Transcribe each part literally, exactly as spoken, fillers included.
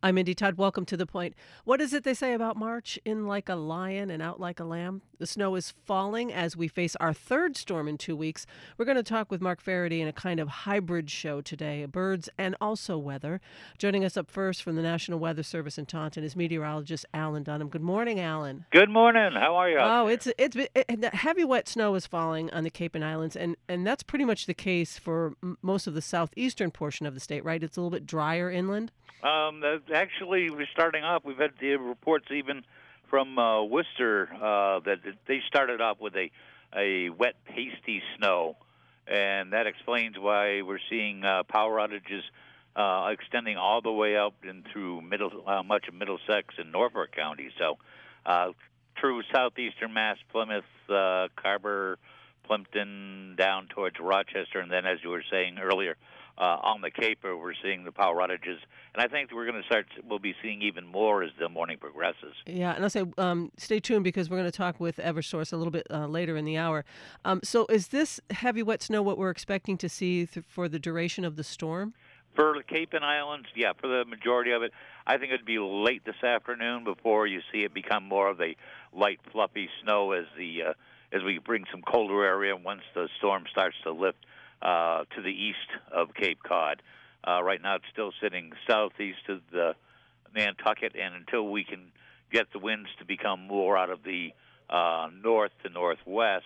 I'm Indy Todd. Welcome to The Point. What is it they say about March? In like a lion and out like a lamb? The snow is falling as we face our third storm in two weeks. We're going to talk with Mark Faraday in a kind of hybrid show today, birds and also weather. Joining us up first from the National Weather Service in Taunton is meteorologist Alan Dunham. Good morning, Alan. Good morning. How are you out Oh, there? it's it's it, it- heavy wet snow is falling on the Cape and Islands, and and that's pretty much the case for m- most of the southeastern portion of the state, right? It's a little bit drier inland. Um, that- actually, we're starting off. We've had the reports even from uh, Worcester uh, that they started off with a a wet, pasty snow, and that explains why we're seeing uh, power outages uh, extending all the way up and through middle uh, much of Middlesex and Norfolk County. So, uh, through southeastern Mass, Plymouth, uh, Carver, Plimpton, down towards Rochester, and then, as you were saying earlier, uh, on the Cape, where we're seeing the power outages. And I think we're going to start. We'll be seeing even more as the morning progresses. Yeah, and I'll say, um, stay tuned because we're going to talk with Eversource a little bit uh, later in the hour. Um, so, is this heavy wet snow what we're expecting to see th- for the duration of the storm? For the Cape and Islands, yeah, for the majority of it, I think it'd be late this afternoon before you see it become more of a light, fluffy snow as the uh, as we bring some colder area once the storm starts to lift uh, to the east of Cape Cod. Uh, right now, it's still sitting southeast of the Nantucket, and until we can get the winds to become more out of the uh, north to northwest,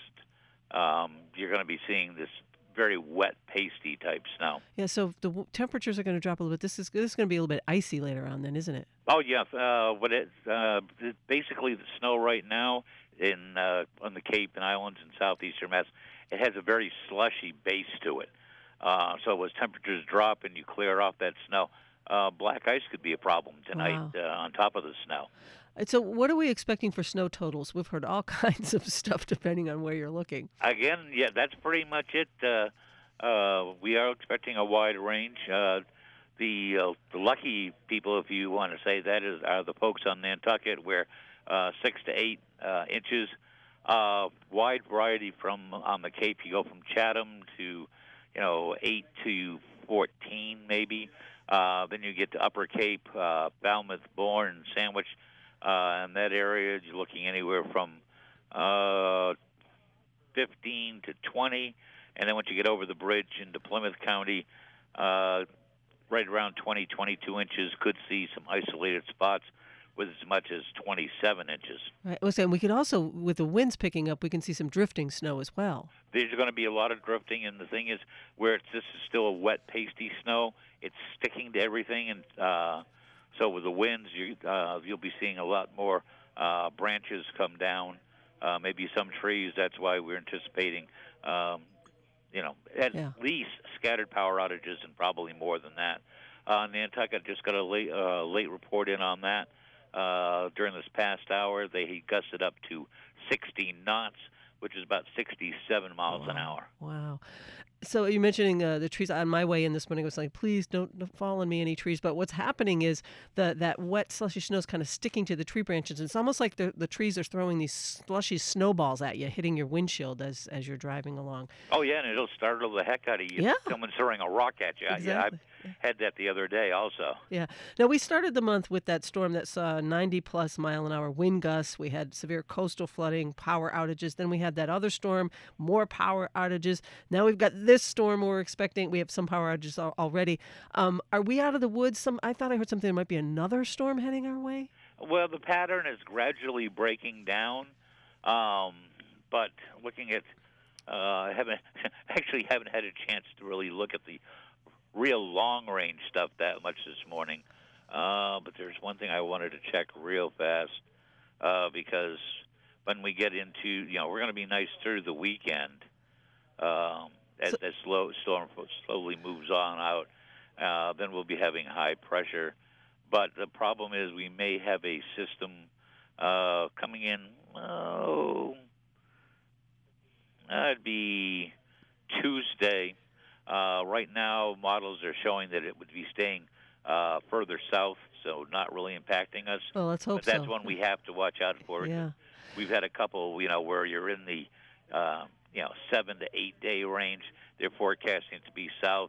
um, you're going to be seeing this very wet, pasty type snow. Yeah, so the w- temperatures are going to drop a little bit. This is this is going to be a little bit icy later on, then, isn't it? Oh yes, uh, but it, uh, it- basically the snow right now in uh, on the Cape and Islands in southeastern Mass, it has a very slushy base to it. Uh, so as temperatures drop and you clear off that snow, uh, black ice could be a problem tonight Wow. uh, on top of the snow. And so, what are we expecting for snow totals? We've heard all kinds of stuff depending on where you're looking. Again, yeah, that's pretty much it. Uh, uh, we are expecting a wide range. Uh, the uh, the lucky people, if you want to say that, is are the folks on Nantucket, where uh, six to eight uh, inches. Uh, wide variety from on the Cape. You go from Chatham to, you know, eight to fourteen, maybe. Uh, then you get to Upper Cape, uh, Falmouth, Bourne, Sandwich. Uh, in that area, you're looking anywhere from uh, fifteen to twenty, and then once you get over the bridge into Plymouth County, uh, right around twenty, twenty-two inches, could see some isolated spots with as much as twenty-seven inches. Right. Well, and we could also, with the winds picking up, we can see some drifting snow as well. There's going to be a lot of drifting, and the thing is, where it's, this is still a wet, pasty snow, it's sticking to everything, and uh, so with the winds, you, uh, you'll be seeing a lot more uh, branches come down, uh, maybe some trees. That's why we're anticipating, um, you know, at Yeah. least scattered power outages and probably more than that. Uh, Nantucket just got a late, uh, late report in on that. Uh, during this past hour, they gusted up to sixty knots, which is about sixty-seven miles an Wow. hour. Wow. So you're mentioning uh, the trees. On my way in this morning, I was like, please don't, don't fall on me any trees. But what's happening is the that wet, slushy snow is kind of sticking to the tree branches. It's almost like the, the trees are throwing these slushy snowballs at you, hitting your windshield as, as you're driving along. Oh, yeah, and it'll startle the heck out of you. Yeah. Someone's throwing a rock at you. Yeah, Exactly. I had that the other day also. Yeah. Now, we started the month with that storm that saw ninety plus mile an hour wind gusts. We had severe coastal flooding, power outages. Then we had that other storm, more power outages. Now we've got this storm we're expecting. We have some power outages al- already. Um, are we out of the woods? Some I thought I heard something. There might be another storm heading our way. Well, the pattern is gradually breaking down, um, but looking at, uh, I haven't actually haven't had a chance to really look at the real long range stuff that much this morning. Uh, but there's one thing I wanted to check real fast uh, because when we get into, you know, we're going to be nice through the weekend um, as So, that slow storm slowly moves on out. Uh, then we'll be having high pressure. But the problem is we may have a system uh, coming in. Oh, that'd be Tuesday. Uh, right now, models are showing that it would be staying uh, further south, so not really impacting us. well, let's hope But that's so. one we have to watch out for. Yeah. We've had a couple, you know, where you're in the, uh, you know, seven to eight day range. They're forecasting to be south, and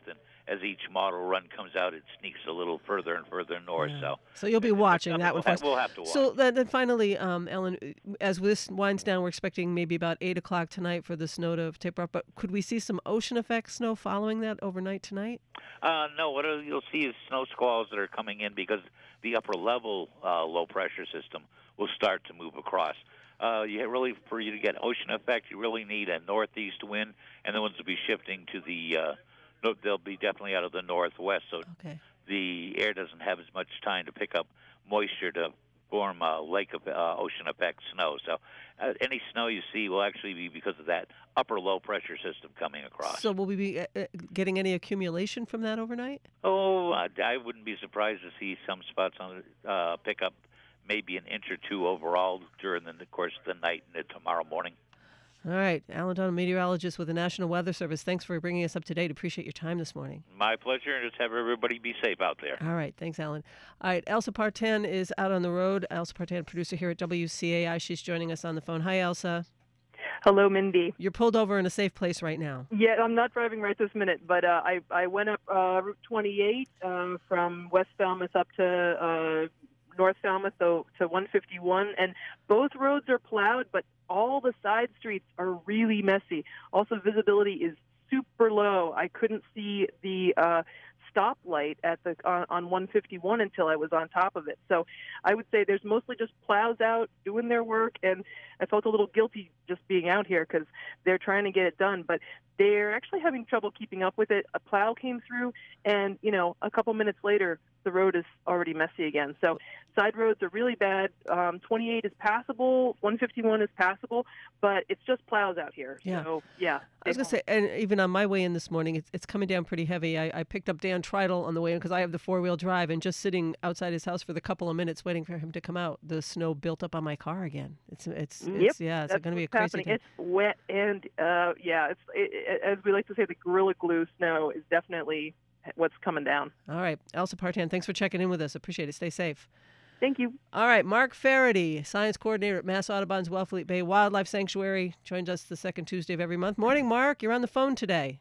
as each model run comes out, it sneaks a little further and further north. Yeah. So, So you'll be it's watching something that one we'll, for ha- us. we'll have to watch. So then, then finally, um, Ellen, as this winds down, we're expecting maybe about eight o'clock tonight for the snow to taper off. But could we see some ocean effect snow following that overnight tonight? Uh, no, what you'll see is snow squalls that are coming in because the upper level uh, low pressure system will start to move across. Uh, you really, for you to get ocean effect, you really need a northeast wind, and the winds will be shifting to the. Uh, no, they'll be definitely out of the northwest, so Okay. the air doesn't have as much time to pick up moisture to form a lake of uh, ocean effect snow. So uh, any snow you see will actually be because of that upper low pressure system coming across. So will we be uh, uh, getting any accumulation from that overnight? Oh, I, I wouldn't be surprised to see some spots on uh, pick up maybe an inch or two overall during the course of the night and tomorrow morning. All right. Alan Donald, meteorologist with the National Weather Service. Thanks for bringing us up to date. Appreciate your time this morning. My pleasure, and just have everybody be safe out there. All right. Thanks, Alan. All right. Elsa Partan is out on the road. Elsa Partan, producer here at W C A I. She's joining us on the phone. Hi, Elsa. Hello, Mindy. You're pulled over in a safe place right now. Yeah, I'm not driving right this minute, but uh, I I went up uh, Route twenty-eight uh, from West Falmouth up to uh, North Falmouth, so to one fifty-one, and both roads are plowed, but all the side streets are really messy. Also, visibility is super low. I couldn't see the uh, stoplight at the uh, on one fifty-one until I was on top of it. So I would say there's mostly just plows out doing their work, and I felt a little guilty just being out here because they're trying to get it done, but they're actually having trouble keeping up with it. A plow came through, and, you know, a couple minutes later, the road is already messy again. So side roads are really bad. Um, twenty-eight is passable. one fifty-one is passable, but it's just plows out here. Yeah. So, yeah. I was going to say, and even on my way in this morning, it's, it's coming down pretty heavy. I, I picked up Dan Treidel on the way in because I have the four-wheel drive, and just sitting outside his house for the couple of minutes waiting for him to come out, the snow built up on my car again. It's, it's, Yep, it's yeah, it's that's going to be a what's crazy happening. day. It's wet, and, uh, yeah, it's it, it, as we like to say, the Gorilla Glue snow is definitely what's coming down. All right. Elsa Partan, thanks for checking in with us. Appreciate it. Stay safe. Thank you. All right. Mark Faraday, science coordinator at Mass Audubon's Wellfleet Bay Wildlife Sanctuary, joins us the second Tuesday of every month. Morning, Mark. You're on the phone today.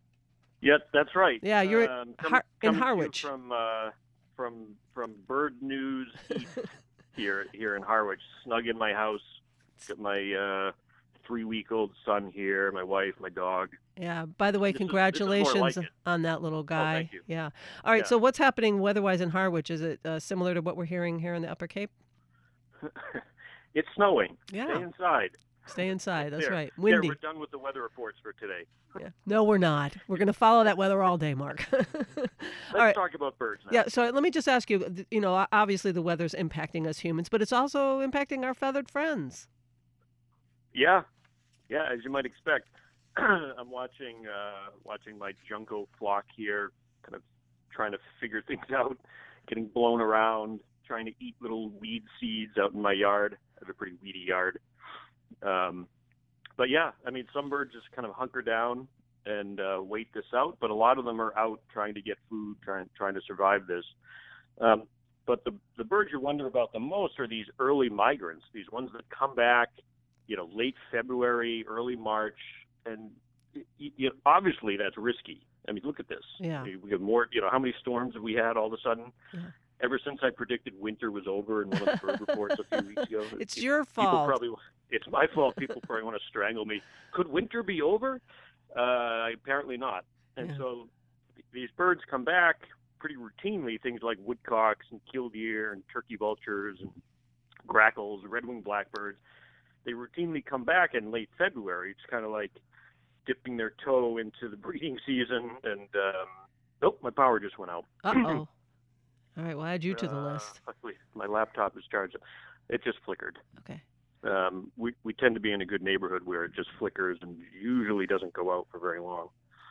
Yes, that's right. Yeah, you're um, Har- in coming to you Harwich. from uh, from from Bird News East here here in Harwich. Snug in my house. Got my uh, three-week-old son here, my wife, my dog. Yeah. By the way, This is- this is more congratulations like it. on that little guy. thank you. Yeah. All right. Yeah. So what's happening weather-wise in Harwich? Is it uh, similar to what we're hearing here in the Upper Cape? It's snowing. Yeah. Stay inside. Stay inside. That's There. right. There, Windy. we're done with the weather reports for today. Yeah. No, we're not. We're going to follow that weather all day, Mark. Let's all right. talk about birds now. Yeah, so let me just ask you, th- you know, obviously the weather's impacting us humans, but it's also impacting our feathered friends. Yeah, yeah, as you might expect. I'm watching uh, watching my junco flock here, kind of trying to figure things out, getting blown around, trying to eat little weed seeds out in my yard. I have a pretty weedy yard. Um, but yeah, I mean, some birds just kind of hunker down and uh, wait this out, but a lot of them are out trying to get food, trying trying to survive this. Um, but the the birds you wonder about the most are these early migrants, these ones that come back, you know, late February, early March, and you know, obviously that's risky. I mean, look at this. Yeah. We have more, you know, how many storms have we had all of a sudden? Yeah. Ever since I predicted winter was over in one of the bird reports a few weeks ago. It's it- your people fault. Probably, it's my fault. People probably want to strangle me. Could winter be over? Uh, apparently not. And Yeah. so th- these birds come back pretty routinely, things like woodcocks and killdeer and turkey vultures and grackles, red-winged blackbirds. They routinely come back in late February. It's kind of like dipping their toe into the breeding season. And, um, nope, my power just went out. Uh-oh. All right, well, add you to the Uh, list. luckily, my laptop is charged. It just flickered. Okay. Um, we, we tend to be in a good neighborhood where it just flickers and usually doesn't go out for very long.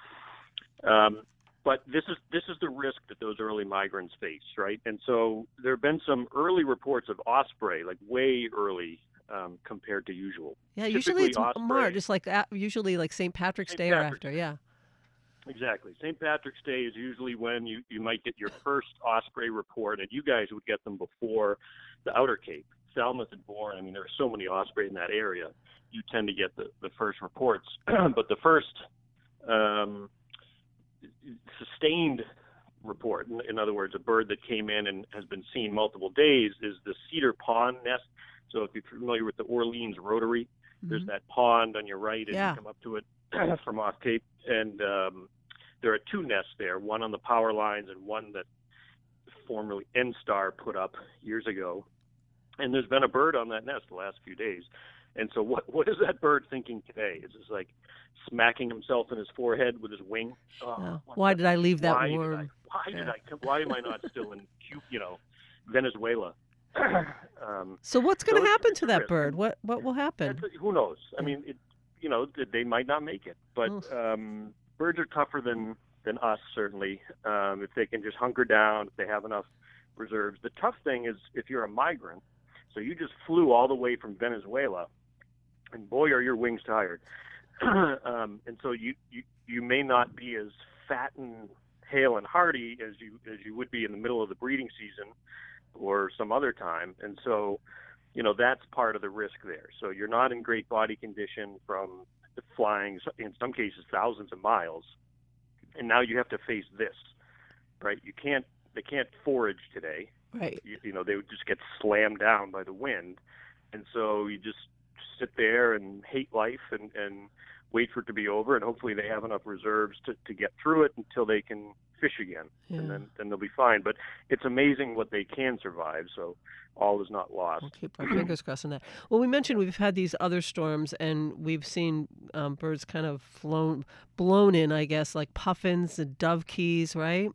Um, but this is this is the risk that those early migrants face, right? And so there have been some early reports of osprey, like way early um, compared to usual. Yeah, usually it's Typically m- March, osprey- just like that, usually like Saint Patrick's Saint Day Patrick's or after, yeah. Exactly. Saint Patrick's Day is usually when you, you might get your first osprey report, and you guys would get them before the Outer Cape. Falmouth and Bourne, I mean, there are so many osprey in that area. You tend to get the, the first reports. But the first um, sustained report. In, in other words, a bird that came in and has been seen multiple days is the cedar pond nest. So if you're familiar with the Orleans Rotary, mm-hmm. there's that pond on your right as yeah. you come up to it from off Cape. And um, there are two nests there, one on the power lines and one that formerly N-Star put up years ago. And there's been a bird on that nest the last few days. And so what what is that bird thinking today? Is this like smacking himself in his forehead with his wing? Oh, yeah. Why did I leave that why worm? Did I, why yeah. did I? Why am I not still in, you know, Venezuela? um, so what's going to so happen to that risk. bird? What what will happen? That's, who knows? I mean, it, you know, they might not make it. But um, birds are tougher than than us, certainly. Um, if they can just hunker down, if they have enough reserves. The tough thing is if you're a migrant, so you just flew all the way from Venezuela, and boy, are your wings tired. um, and so you, you you may not be as fat and hale and hearty as you as you would be in the middle of the breeding season or some other time. And so, you know, that's part of the risk there. So you're not in great body condition from flying, in some cases, thousands of miles. And now you have to face this, right? You can't, they can't forage today. Right. You, you know, they would just get slammed down by the wind. And so you just sit there and hate life and, and wait for it to be over. And hopefully they have enough reserves to, to get through it until they can fish again. Yeah. And then, then they'll be fine. But it's amazing what they can survive. So all is not lost. We'll keep our fingers crossed on that. Well, we mentioned we've had these other storms, and we've seen um, birds kind of flown, blown in, I guess, like puffins and dovekies, right?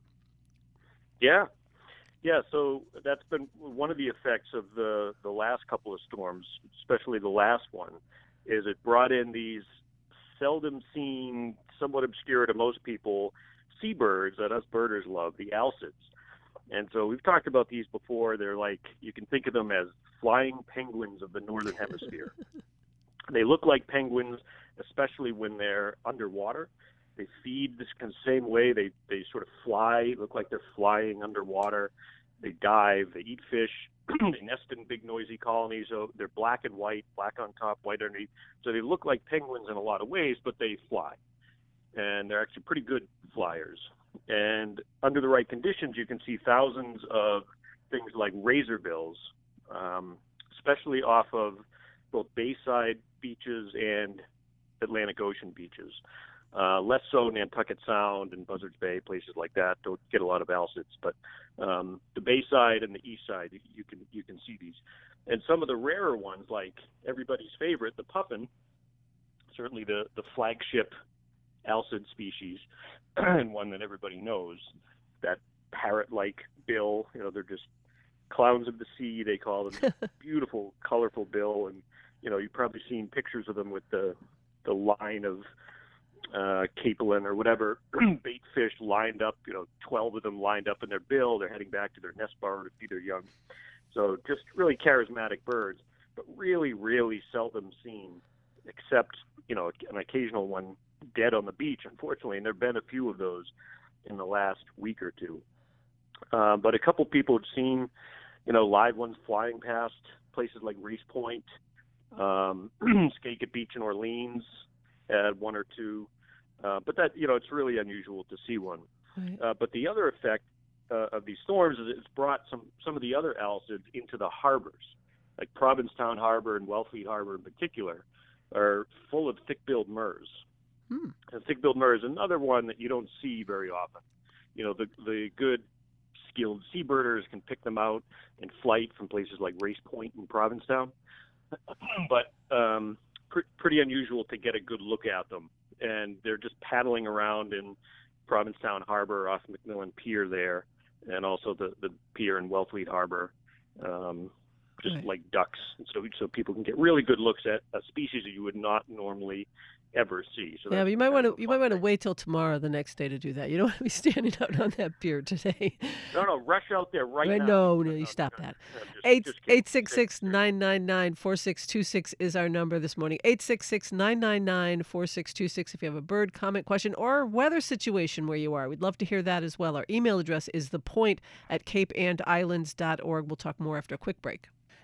Yeah. Yeah, so that's been one of the effects of the, the last couple of storms, especially the last one, is it brought in these seldom seen, somewhat obscure to most people, seabirds that us birders love, the alcids. And so we've talked about these before. They're like, you can think of them as flying penguins of the northern hemisphere. They look like penguins, especially when they're underwater. They feed this kind of same way. They they sort of fly, look like they're flying underwater. They dive, they eat fish, they nest in big noisy colonies. So they're black and white, black on top, white underneath. So they look like penguins in a lot of ways, but they fly. And they're actually pretty good flyers. And under the right conditions, you can see thousands of things like razorbills, um, especially off of both bayside beaches and Atlantic Ocean beaches. Uh, less so Nantucket Sound and Buzzards Bay, places like that don't get a lot of alcids, but um, the Bayside and the East Side, you can you can see these. And some of the rarer ones, like everybody's favorite, the puffin, certainly the, the flagship alcid species, and one that everybody knows, that parrot-like bill, you know, they're just clowns of the sea, they call them, beautiful, colorful bill, and, you know, you've probably seen pictures of them with the the line of uh, capelin or whatever bait fish lined up, you know, twelve of them lined up in their bill. They're heading back to their nest bar to feed their young. So just really charismatic birds, but really, really seldom seen, except, you know, an occasional one dead on the beach, unfortunately. And there have been a few of those in the last week or two. Uh, but a couple people have seen, you know, live ones flying past places like Reese Point, um, Skakit Beach in Orleans, had one or two. Uh, but that, you know, it's really unusual to see one. Right. Uh, but the other effect uh, of these storms is it's brought some, some of the other alcids into the harbors, like Provincetown Harbor and Wellfleet Harbor in particular, are full of thick-billed murres. Hmm. And thick-billed murre is another one that you don't see very often. You know, the the good skilled seabirders can pick them out in flight from places like Race Point and Provincetown. But um, pr- pretty unusual to get a good look at them. And they're just paddling around in Provincetown Harbor off McMillan Pier there, and also the, the pier in Wellfleet Harbor, um, just right. like ducks. And so, so people can get really good looks at a species that you would not normally ever see. So yeah, but you might want to you might want to wait till tomorrow, the next day, to do that. You don't want to be standing out on that pier today. No, no, rush out there right, right now. No, no, no, you no, stop no, that. no, just, Eight just kidding. eight six six nine nine nine four six two six is our number this morning. Eight six six nine nine nine four six two six. If you have a bird comment, question, or weather situation where you are, we'd love to hear that as well. Our email address is thepoint at cape and islands dot org. We'll talk more after a quick break.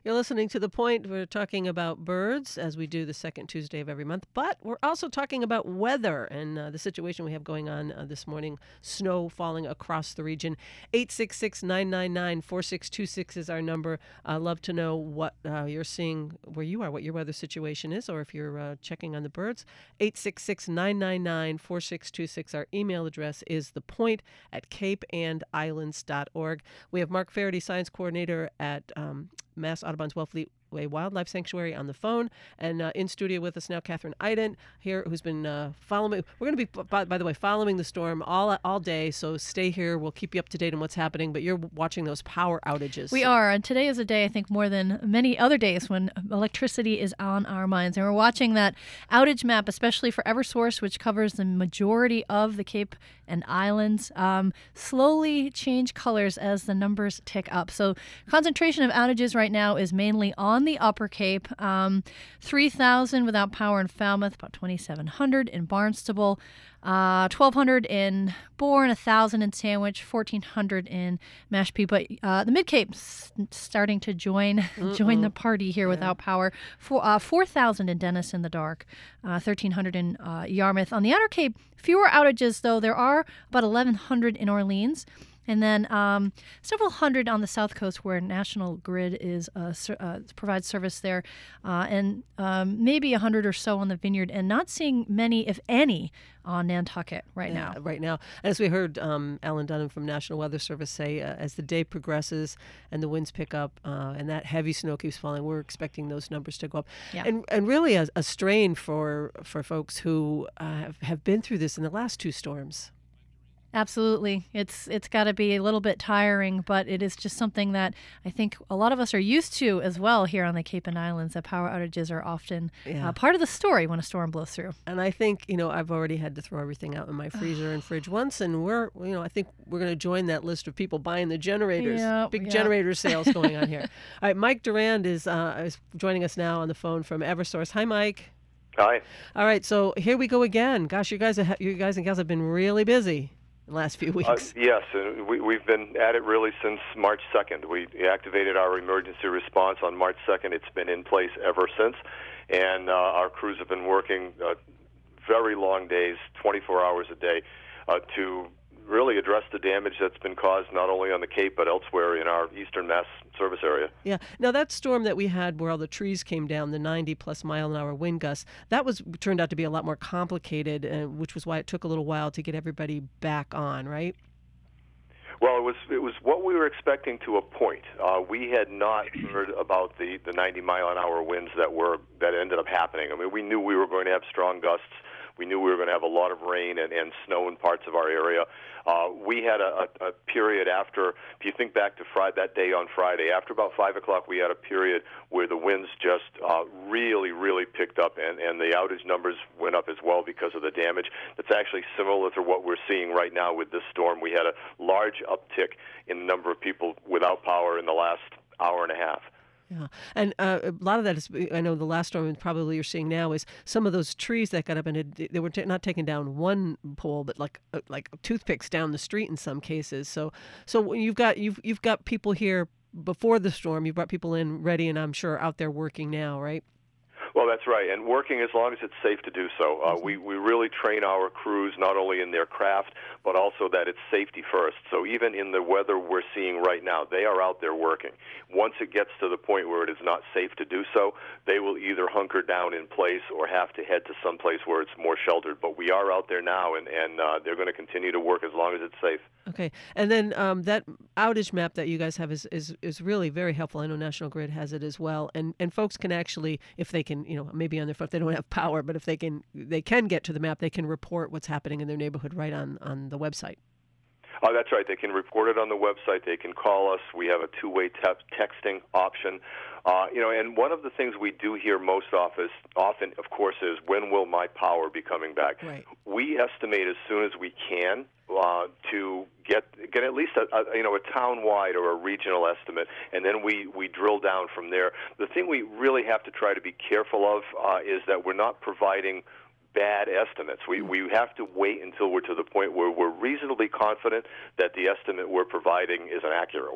You're listening to The Point. We're talking about birds as we do the second Tuesday of every month, but we're also talking about weather and uh, the situation we have going on uh, this morning. Snow falling across the region. eight six six, nine nine nine, four six two six is our number. I'd uh, love to know what uh, you're seeing where you are, what your weather situation is, or if you're uh, checking on the birds. eight six six, nine nine nine, four six two six. Our email address is thepoint at cape and islands dot org. We have Mark Faraday, Science Coordinator at um, Mass Audubon's Wellfleet Way Wildlife Sanctuary, on the phone, and uh, in studio with us now, Catherine Iden here, who's been uh, following. We're going to be, by, by the way, following the storm all all day. So stay here. We'll keep you up to date on what's happening. But you're watching those power outages. We are, and today is a day I think more than many other days when electricity is on our minds, and we're watching that outage map, especially for EverSource, which covers the majority of the Cape and Islands, um, slowly change colors as the numbers tick up. So concentration of outages right now is mainly on the Upper Cape. Um, three thousand without power in Falmouth, about twenty-seven hundred in Barnstable, uh, twelve hundred in Bourne, one thousand in Sandwich, fourteen hundred in Mashpee. But uh, the Mid-Cape's starting to join Mm-mm. join the party here yeah. without power. For, uh, four thousand in Dennis in the dark, uh, thirteen hundred in uh, Yarmouth. On the Outer Cape, fewer outages, though. There are about eleven hundred in Orleans. And then um, several hundred on the South Coast where National Grid is uh, ser- uh, provides service there, uh, and um, maybe a hundred or so on the Vineyard, and not seeing many, if any, on Nantucket right yeah, now. Right now. As we heard um, Alan Dunham from National Weather Service say, uh, as the day progresses and the winds pick up uh, and that heavy snow keeps falling, we're expecting those numbers to go up. Yeah. And and really a, a strain for, for folks who uh, have, have been through this in the last two storms. Absolutely. It's it's got to be a little bit tiring, but it is just something that I think a lot of us are used to as well here on the Cape and Islands, that power outages are often yeah. uh, part of the story when a storm blows through. And I think, you know, I've already had to throw everything out in my freezer and fridge once, and we're, you know, I think we're going to join that list of people buying the generators. Yeah, Big yeah. generator sales going on here. All right, Mike Durand is, uh, is joining us now on the phone from EverSource. Hi, Mike. Hi. All right, so here we go again. Gosh, you guys, have, you guys and gals have been really busy the last few weeks. Uh, yes, uh, we, we've been at it really since March second. We activated our emergency response on March second. It's been in place ever since, and uh, our crews have been working uh, very long days, twenty-four hours a day, uh, to really address the damage that's been caused not only on the Cape but elsewhere in our eastern Mass service area. Yeah. Now that storm that we had where all the trees came down, the ninety plus mile an hour wind gusts, that was turned out to be a lot more complicated, uh, which was why it took a little while to get everybody back on, right? Well, it was it was what we were expecting to a point. Uh, we had not heard about the, the ninety mile an hour winds that were that ended up happening. I mean, we knew we were going to have strong gusts. We knew we were going to have a lot of rain and, and snow in parts of our area. Uh, we had a, a, a period after, if you think back to Friday, that day on Friday, after about five o'clock, we had a period where the winds just uh, really, really picked up, and, and the outage numbers went up as well because of the damage. That's actually similar to what we're seeing right now with this storm. We had a large uptick in the number of people without power in the last hour and a half. Yeah, and uh, a lot of that is, I know the last storm, and probably you're seeing now, is some of those trees that got up and it, they were t- not taking down one pole, but like uh, like toothpicks down the street in some cases. So so you've got you've you've got people here before the storm. You brought people in ready, and I'm sure out there working now, right? Well, that's right, and working as long as it's safe to do so. Uh, we, we really train our crews not only in their craft, but also that it's safety first. So even in the weather we're seeing right now, they are out there working. Once it gets to the point where it is not safe to do so, they will either hunker down in place or have to head to some place where it's more sheltered. But we are out there now, and, and uh, they're going to continue to work as long as it's safe. Okay, and then um, that outage map that you guys have is, is, is really very helpful. I know National Grid has it as well, and and folks can actually, if they can, you know, maybe on their phone, if they don't have power, but if they can, they can get to the map, they can report what's happening in their neighborhood right on, on the website. Oh, that's right. They can report it on the website. They can call us. We have a two-way te- texting option. Uh, you know, and one of the things we do here most often, often, of course, is when will my power be coming back? Right. We estimate as soon as we can uh, to get get at least a, a you know a town-wide or a regional estimate, and then we, we drill down from there. The thing we really have to try to be careful of uh, is that we're not providing bad estimates. We we have to wait until we're to the point where we're reasonably confident that the estimate we're providing is an accurate one.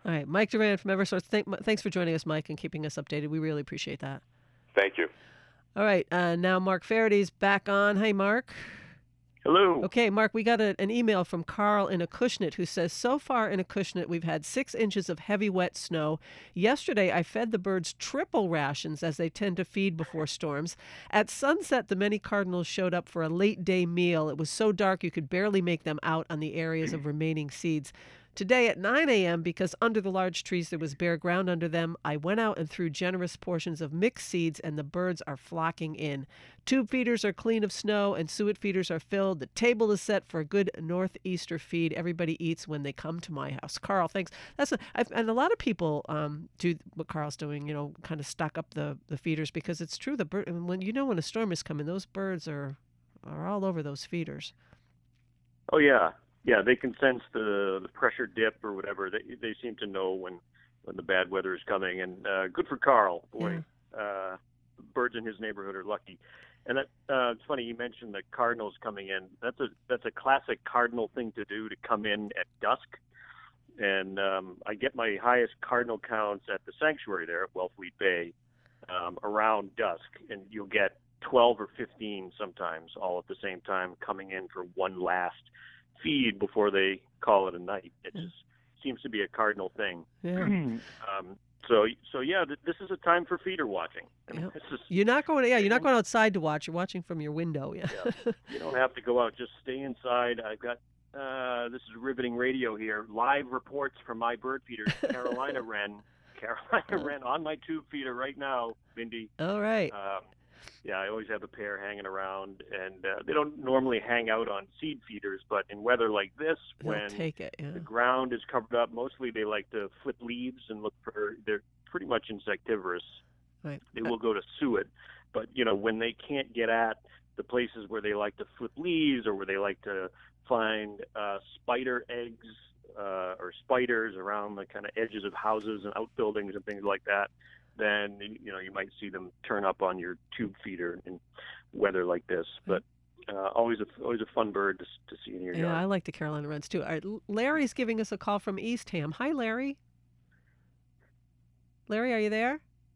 All right, Mike Duran from Eversource. Thank, thanks for joining us, Mike, and keeping us updated. We really appreciate that. Thank you. All right, uh, now Mark Farady's back on. Hey, Mark. Hello. Okay, Mark, we got a, an email from Carl in Acushnet who says, so far in Acushnet, we've had six inches of heavy, wet snow. Yesterday, I fed the birds triple rations, as they tend to feed before storms. At sunset, the many cardinals showed up for a late-day meal. It was so dark you could barely make them out on the areas of remaining seeds. Today at nine a.m., because under the large trees there was bare ground under them, I went out and threw generous portions of mixed seeds, and the birds are flocking in. Tube feeders are clean of snow, and suet feeders are filled. The table is set for a good northeaster feed. Everybody eats when they come to my house. Carl, thanks. That's a, I've, and a lot of people um, do what Carl's doing, you know, kind of stock up the, the feeders, because it's true. The bird, I mean, when you know when a storm is coming, those birds are are all over those feeders. Oh yeah. Yeah, they can sense the, the pressure dip or whatever. They they seem to know when, when the bad weather is coming. And uh, good for Carl. Boy, yeah. uh, birds in his neighborhood are lucky. And that, uh, it's funny you mentioned the cardinals coming in. That's a that's a classic cardinal thing to do, to come in at dusk. And um, I get my highest cardinal counts at the sanctuary there at Wellfleet Bay um, around dusk, and you'll get twelve or fifteen sometimes all at the same time coming in for one last feed before they call it a night. It just seems to be a cardinal thing. Yeah. um, so, so yeah, th- this is a time for feeder watching. I mean, Yep. this is, You're not going. Yeah, you're not going outside to watch. You're watching from your window. Yeah. yeah, you don't have to go out. Just stay inside. I've got uh, this is riveting radio here. Live reports from my bird feeders, Carolina Wren, Carolina Wren on my tube feeder right now, Mindy. All right. Um, Yeah, I always have a pair hanging around, and uh, they don't normally hang out on seed feeders, but in weather like this, They'll when take it. Yeah. the ground is covered up, mostly they like to flip leaves and look for, they're pretty much insectivorous. Right. They will go to suet, but, you know, when they can't get at the places where they like to flip leaves or where they like to find uh, spider eggs uh, or spiders around the kind of edges of houses and outbuildings and things like that, then you know you might see them turn up on your tube feeder in weather like this. But uh, always a always a fun bird to, to see in your Yeah, yard. I like the Carolina Wrens too. All right, Larry's giving us a call from Eastham. Hi, Larry. Larry, are you there?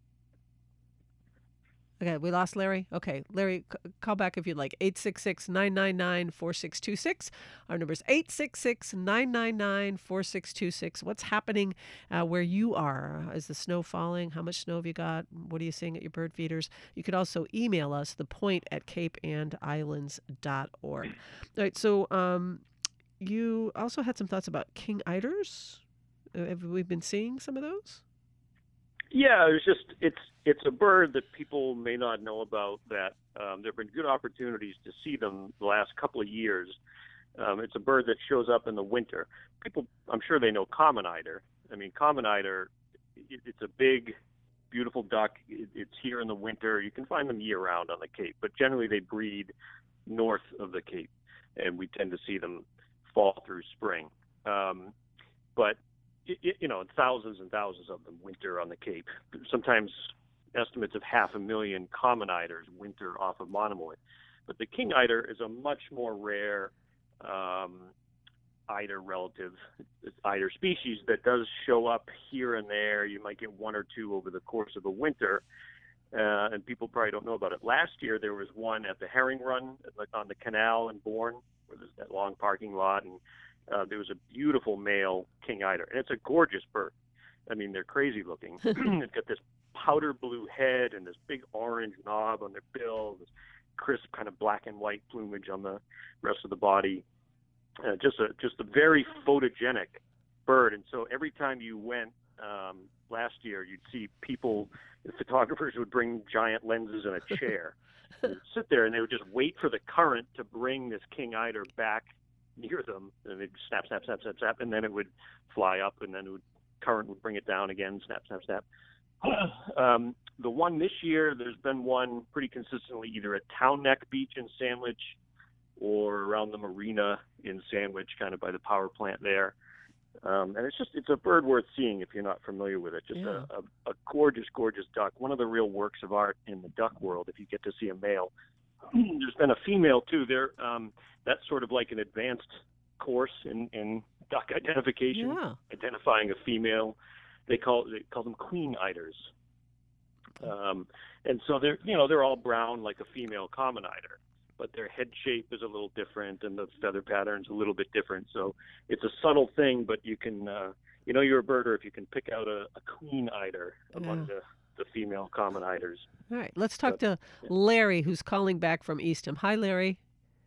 Okay, we lost Larry. Okay, Larry, c- call back if you'd like. eight six six, nine nine nine, four six two six. Our number is eight six six, nine nine nine, four six two six. What's happening uh, where you are? Is the snow falling? How much snow have you got? What are you seeing at your bird feeders? You could also email us, thepoint at cape and islands dot org. All right, so um, you also had some thoughts about king eiders. Uh, have we been seeing some of those? Yeah, it's just it's it's a bird that people may not know about. That um, there have been good opportunities to see them the last couple of years. Um, it's a bird that shows up in the winter. People, I'm sure they know common eider. I mean, common eider, it, it's a big, beautiful duck. It, it's here in the winter. You can find them year round on the Cape, but generally they breed north of the Cape, and we tend to see them fall through spring. Um, but It, you know, thousands and thousands of them winter on the Cape. Sometimes estimates of half a million common eiders winter off of Monomoy. But the king eider is a much more rare um, eider relative, eider species that does show up here and there. You might get one or two over the course of a winter, uh, and people probably don't know about it. Last year there was one at the Herring Run, like on the canal in Bourne, where there's that long parking lot, and Uh, there was a beautiful male king eider, and it's a gorgeous bird. I mean, they're crazy looking. They've got this powder blue head and this big orange knob on their bill, this crisp kind of black and white plumage on the rest of the body. Uh, just a just a very photogenic bird. And so every time you went um, last year, you'd see people, the photographers would bring giant lenses and a chair. They'd sit there and they would just wait for the current to bring this king eider back near them, and they'd snap, snap, snap, snap, snap, and then it would fly up, and then it would, current would bring it down again, snap, snap, snap. um, the one this year, there's been one pretty consistently either at Town Neck Beach in Sandwich or around the marina in Sandwich, kind of by the power plant there. Um, and it's just, it's a bird worth seeing if you're not familiar with it. Just Yeah. a, a, a gorgeous, gorgeous duck. One of the real works of art in the duck world, if you get to see a male. There's been a female too. There, um, that's sort of like an advanced course in, in duck identification, Yeah. identifying a female. They call they call them queen eiders. Um, and so they're you know they're all brown like a female common eider, but their head shape is a little different and the feather pattern's a little bit different. So it's a subtle thing, but you can uh, you know you're a birder if you can pick out a, a queen eider among Yeah. the, the female common eiders. All right, let's talk But, to yeah. Larry, who's calling back from Eastham. Hi, Larry.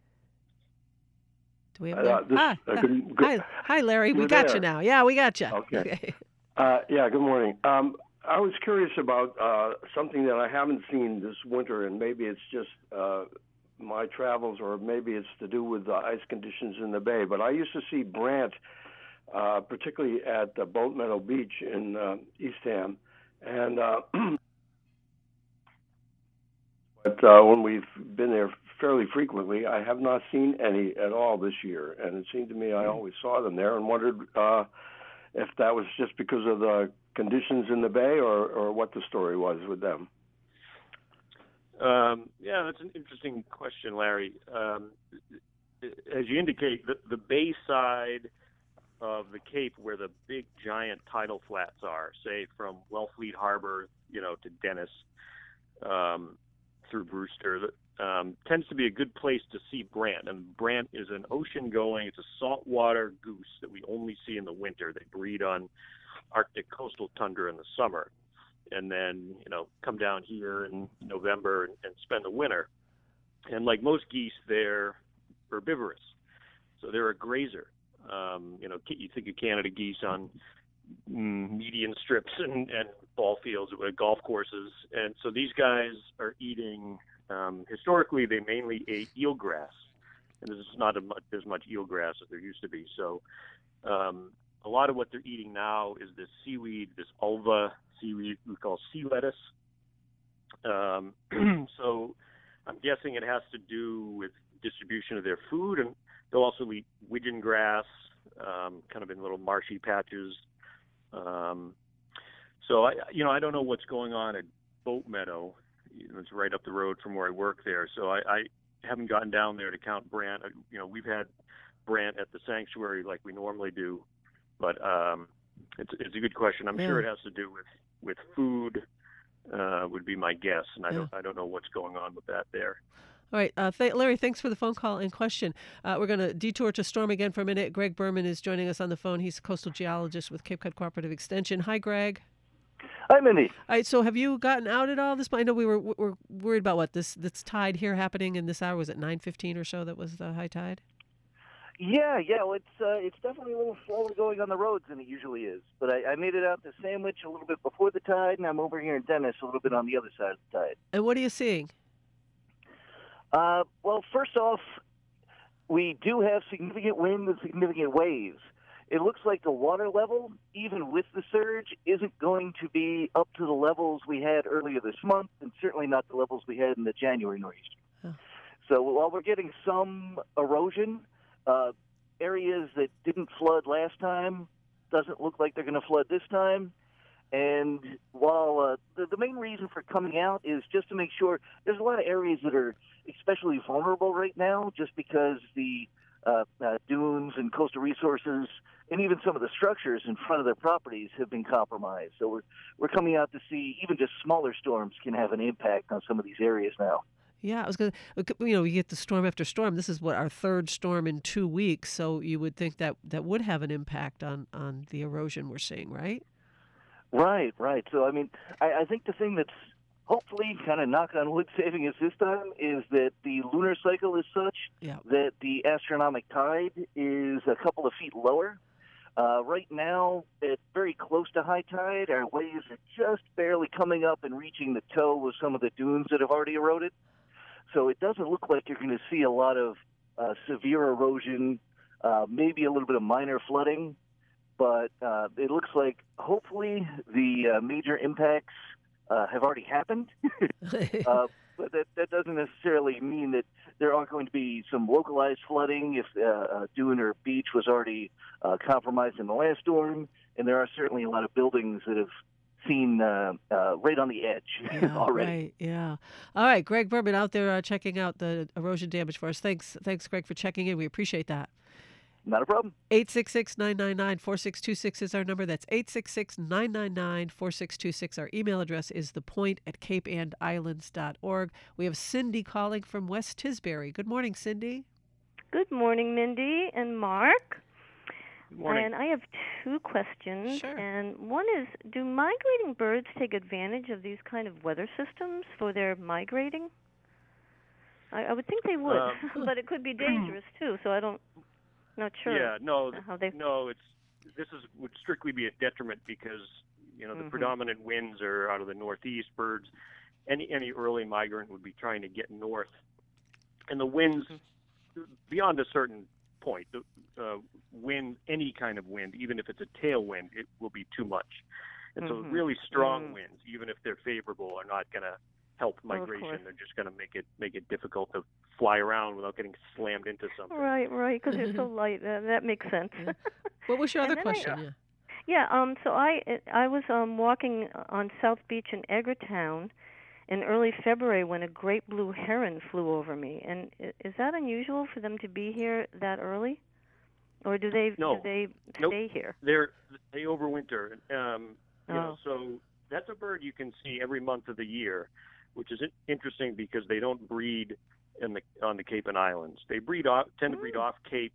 Do we have Uh, Larry? this- Hi. uh, good- good- Hi, hi, Larry. We You're got you there. now. Yeah, we got you. Okay. Uh, yeah, good morning. Um, I was curious about uh, something that I haven't seen this winter, and maybe it's just uh, my travels, or maybe it's to do with the ice conditions in the bay. But I used to see brant, uh, particularly at uh, Boat Meadow Beach in uh, Eastham, and uh, but uh, when we've been there fairly frequently, I have not seen any at all this year. And it seemed to me I always saw them there, and wondered uh, if that was just because of the conditions in the bay, or, or what the story was with them. Um, yeah, that's an interesting question, Larry. Um, as you indicate, the, the bay side of the Cape, where the big giant tidal flats are, say from Wellfleet Harbor, you know, to Dennis, um, through Brewster, um, tends to be a good place to see brant. And brant is an ocean-going, it's a saltwater goose that we only see in the winter. They breed on Arctic coastal tundra in the summer, and then, you know, come down here in November and, and spend the winter. And like most geese, they're herbivorous, so they're a grazer. Um, you know, you think of Canada geese on mm, median strips and, and ball fields, uh, golf courses, and so these guys are eating. Um, historically, they mainly ate eelgrass, and there's not a much, as much eelgrass as there used to be. So, um, a lot of what they're eating now is this seaweed, this ulva seaweed we call sea lettuce. Um, so I'm guessing it has to do with distribution of their food, and they'll also eat widgeon grass, um, kind of in little marshy patches. Um, so I, you know, I don't know what's going on at Boat Meadow. It's right up the road from where I work there, so I, I haven't gotten down there to count brant. You know, we've had brant at the sanctuary like we normally do. But um, it's, it's a good question. I'm Yeah. sure it has to do with, with food, uh, would be my guess, and I Yeah. don't I don't know what's going on with that there. All right, uh, th- Larry, thanks for the phone call and question. Uh, we're going to detour to storm again for a minute. Greg Berman is joining us on the phone. He's a coastal geologist with Cape Cod Cooperative Extension. Hi, Greg. Hi, Mindy. All right, so have you gotten out at all this point? I know we were, were worried about what, this this tide here happening in this hour. Was it nine fifteen or so that was the high tide? Yeah, yeah, well, it's uh, it's definitely a little slower going on the roads than it usually is. But I, I made it out to Sandwich a little bit before the tide, and I'm over here in Dennis a little bit on the other side of the tide. And what are you seeing? Uh, well, first off, we do have significant wind and significant waves. It looks like the water level, even with the surge, isn't going to be up to the levels we had earlier this month, and certainly not the levels we had in the January nor'easter. Oh. So while we're getting some erosion, uh, areas that didn't flood last time doesn't look like they're going to flood this time. And while uh, the, the main reason for coming out is just to make sure, there's a lot of areas that are especially vulnerable right now just because the uh, uh, dunes and coastal resources and even some of the structures in front of their properties have been compromised. So we're, we're coming out to see even just smaller storms can have an impact on some of these areas now. Yeah, I was going to, you know, we get the storm after storm. This is what, our third storm in two weeks. So you would think that that would have an impact on, on the erosion we're seeing, right? Right, right. So, I mean, I, I think the thing that's hopefully kind of knock on wood saving us this time is that the lunar cycle is such Yeah. that the astronomic tide is a couple of feet lower. Uh, right now, at very close to high tide, our waves are just barely coming up and reaching the toe of some of the dunes that have already eroded. So it doesn't look like you're going to see a lot of uh, severe erosion, uh, maybe a little bit of minor flooding, but uh, it looks like hopefully the uh, major impacts uh, have already happened. uh, but that, that doesn't necessarily mean that there aren't going to be some localized flooding if uh, a dune or beach was already uh, compromised in the last storm, and there are certainly a lot of buildings that have seen uh, uh, right on the edge Yeah, already. right. Yeah. All right, Greg Berman out there uh, checking out the erosion damage for us. Thanks, thanks, Greg, for checking in. We appreciate that. Not a problem. eight six six, nine nine nine, four six two six is our number. That's eight six six, nine nine nine, four six two six. Our email address is thepoint at cape and islands dot org. We have Cindy calling from West Tisbury. Good morning, Cindy. Good morning, Mindy and Mark. Good morning. And I have two questions. Sure. And one is, do migrating birds take advantage of these kind of weather systems for their migrating? I, I would think they would, Um, but it could be dangerous too. So I don't, not sure. Yeah, no, how they. no, it's this is would strictly be a detriment because you know the Mhm. predominant winds are out of the northeast. Birds, any any early migrant would be trying to get north, and the winds beyond a certain point, the uh, wind, any kind of wind, even if it's a tailwind, it will be too much. And so Mhm. really strong Mm. winds, even if they're favorable, are not going to help Well, of migration. course. They're just going to make it make it difficult to fly around without getting slammed into something. Right, right, because they're so light. That, that makes sense. Yeah. What was your And other then I- question? Yeah. Yeah, um, so I I was um walking on South Beach in Edgartown in early February when a great blue heron flew over me. And i- is that unusual for them to be here that early, or do they No. do they Nope. stay here? They're they overwinter. Um, you know, Oh. so that's a bird you can see every month of the year, which is in- interesting because they don't breed in the on the Cape and Islands. They breed off tend to breed Mm. off Cape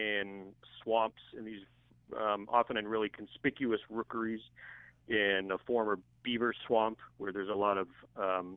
in swamps in these um, often in really conspicuous rookeries in a former beaver swamp where there's a lot of um,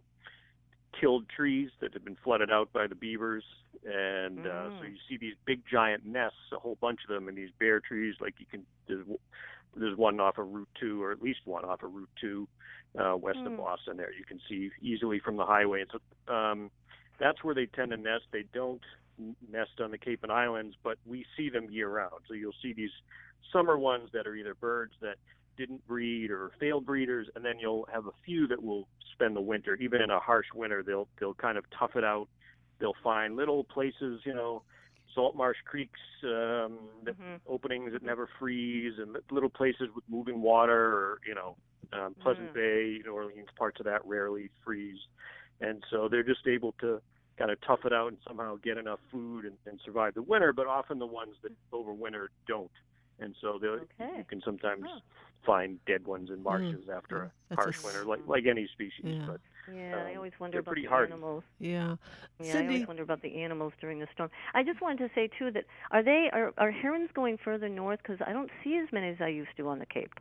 killed trees that have been flooded out by the beavers, and uh, so Mm. you see these big giant nests, a whole bunch of them in these bare trees. Like you can, there's, there's one off of Route Two, or at least one off of Route Two, uh, west of Mm. Boston. There you can see easily from the highway. And so um, that's where they tend to nest. They don't n- nest on the Cape and Islands, but we see them year round. So you'll see these summer ones that are either birds that didn't breed or failed breeders, and then you'll have a few that will spend the winter. Even in a harsh winter, they'll they'll kind of tough it out. They'll find little places, you know, salt marsh creeks, um, that, Mhm. openings that never freeze, and little places with moving water, or you know, um, Pleasant Mm. Bay, New Orleans, parts of that rarely freeze, and so they're just able to kind of tough it out and somehow get enough food and, and survive the winter. But often the ones that overwinter don't, and so they'll Okay. you can sometimes Oh. find dead ones in marshes after yeah, a that's a harsh s- winter, like like any species. Yeah. But Yeah, I Um, always wonder they're about pretty the hardy. animals. Yeah. Yeah, I Cindy, always wonder about the animals during the storm. I just wanted to say too that are they are are herons going further north? Because I don't see as many as I used to on the Cape.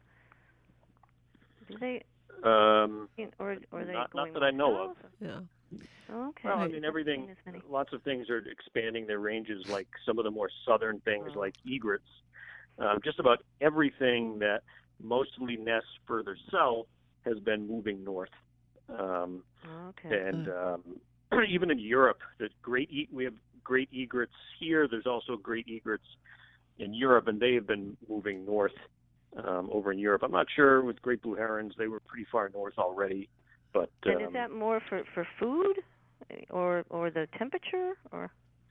Do they? um, Or or are they not, going not that I know of. south? yeah. Okay. Well, I Right. mean, Haven't everything. seen as many. Lots of things are expanding their ranges, like some of the more southern things, Oh. like egrets. Um, just about everything that mostly nests further south has been moving north. Um, Okay. and um, even in Europe, the great e- we have great egrets here. There's also great egrets in Europe, and they have been moving north um, over in Europe. I'm not sure with great blue herons; they were pretty far north already. But And um, is that more for for food, or or the temperature, or